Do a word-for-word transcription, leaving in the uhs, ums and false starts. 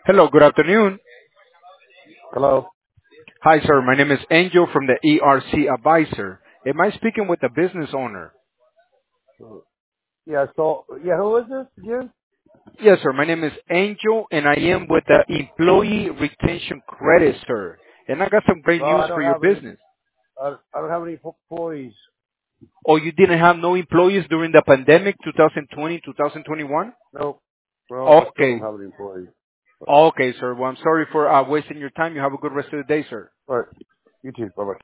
Hello, good afternoon. Hello. Hi, sir. My name is Angel from the E R C Advisor. Am I speaking with the business owner? Uh, Yeah. So yeah, who is this again? Yes, sir. My name is Angel, and I am with the Employee Retention Credit, sir. And I got some great Well, news I for don't your have any. business. I, I don't have any employees. Oh, you didn't have no employees during the pandemic, twenty twenty, twenty twenty-one? No. No, I still don't Okay. have any employees. Okay, sir. Well, I'm sorry for uh, wasting your time. You have a good rest of the day, sir. All right. You too. Bye bye.